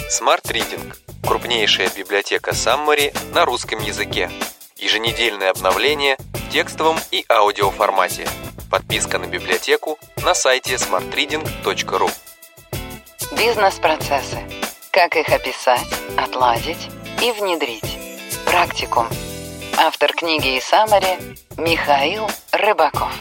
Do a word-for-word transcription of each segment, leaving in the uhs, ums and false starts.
Smart Reading – крупнейшая библиотека Summary на русском языке. Еженедельное обновление в текстовом и аудиоформате. Подписка на библиотеку на сайте смарт ридинг точка ру. Бизнес-процессы. Как их описать, отладить и внедрить. Практикум. Автор книги и Summary Михаил Рыбаков.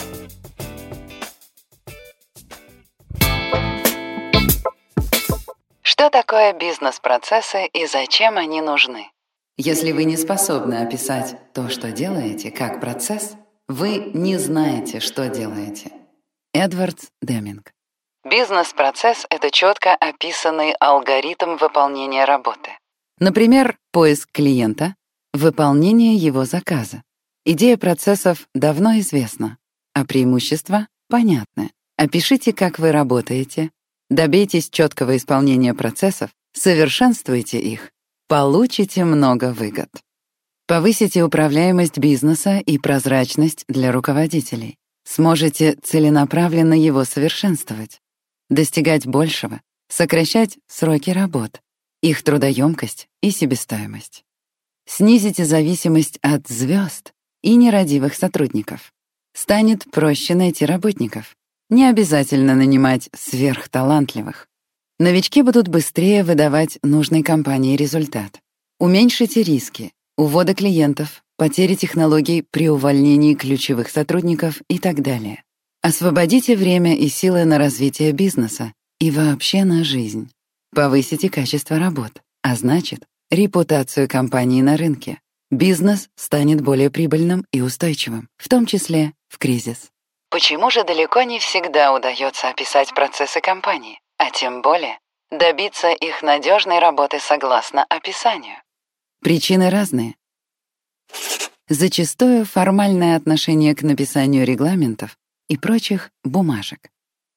Что такое бизнес-процессы и зачем они нужны? Если вы не способны описать то, что делаете, как процесс, вы не знаете, что делаете. Эдвард Деминг. Бизнес-процесс — это четко описанный алгоритм выполнения работы. Например, поиск клиента, выполнение его заказа. Идея процессов давно известна, а преимущества понятны. Опишите, как вы работаете, добейтесь четкого исполнения процессов, совершенствуйте их, получите много выгод. Повысите управляемость бизнеса и прозрачность для руководителей. Сможете целенаправленно его совершенствовать, достигать большего, сокращать сроки работ, их трудоемкость и себестоимость. Снизите зависимость от звезд и нерадивых сотрудников. Станет проще найти работников. Не обязательно нанимать сверхталантливых. Новички будут быстрее выдавать нужной компании результат. Уменьшите риски, увода клиентов, потери технологий при увольнении ключевых сотрудников и так далее. Освободите время и силы на развитие бизнеса и вообще на жизнь. Повысите качество работ, а значит, репутацию компании на рынке. Бизнес станет более прибыльным и устойчивым, в том числе в кризис. Почему же далеко не всегда удается описать процессы компании, а тем более добиться их надежной работы согласно описанию? Причины разные. Зачастую формальное отношение к написанию регламентов и прочих бумажек.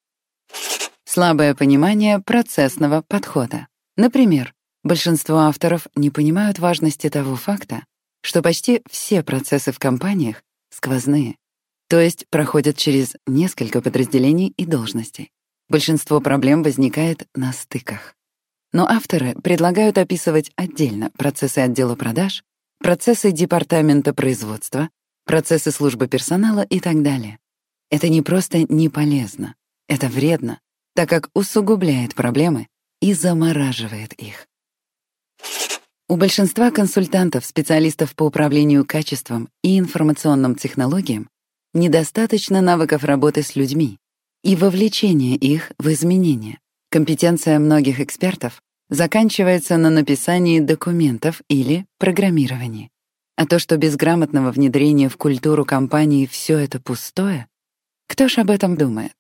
Слабое понимание процессного подхода. Например, большинство авторов не понимают важности того факта, что почти все процессы в компаниях сквозные, то есть проходят через несколько подразделений и должностей. Большинство проблем возникает на стыках. Но авторы предлагают описывать отдельно процессы отдела продаж, процессы департамента производства, процессы службы персонала и так далее. Это не просто не полезно, это вредно, так как усугубляет проблемы и замораживает их. У большинства консультантов, специалистов по управлению качеством и информационным технологиям недостаточно навыков работы с людьми и вовлечения их в изменения. Компетенция многих экспертов заканчивается на написании документов или программировании. А то, что без грамотного внедрения в культуру компании все это пустое, кто ж об этом думает?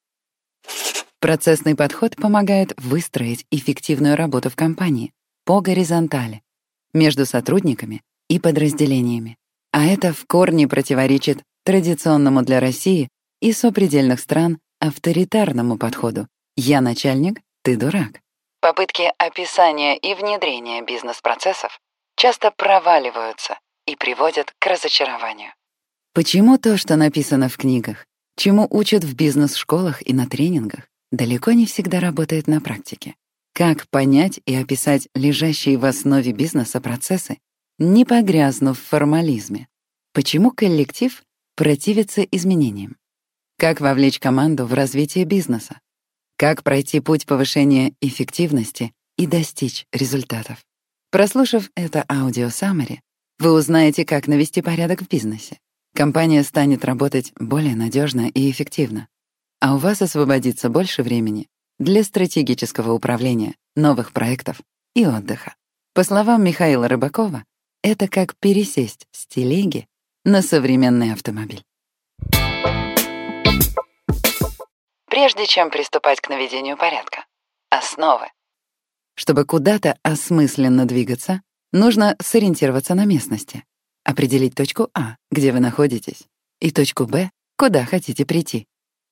Процессный подход помогает выстроить эффективную работу в компании по горизонтали, между сотрудниками и подразделениями. А это в корне противоречит традиционному для России и сопредельных стран авторитарному подходу «я начальник, ты дурак». Попытки описания и внедрения бизнес-процессов часто проваливаются и приводят к разочарованию. Почему то, что написано в книгах, чему учат в бизнес-школах и на тренингах, далеко не всегда работает на практике? Как понять и описать лежащие в основе бизнеса процессы, не погрязнув в формализме? Почему коллектив противится изменениям? Как вовлечь команду в развитие бизнеса? Как пройти путь повышения эффективности и достичь результатов? Прослушав это аудио-саммари, вы узнаете, как навести порядок в бизнесе. Компания станет работать более надежно и эффективно, а у вас освободится больше времени для стратегического управления, новых проектов и отдыха. По словам Михаила Рыбакова, это как пересесть с телеги на современный автомобиль. Прежде чем приступать к наведению порядка. Основы. Чтобы куда-то осмысленно двигаться, нужно сориентироваться на местности, определить точку А, где вы находитесь, и точку Б, куда хотите прийти.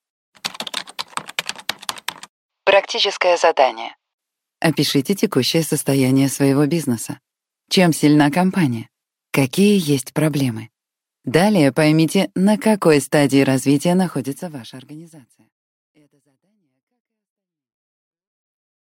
Практическое задание. Опишите текущее состояние своего бизнеса. Чем сильна компания? Какие есть проблемы? Далее поймите, на какой стадии развития находится ваша организация.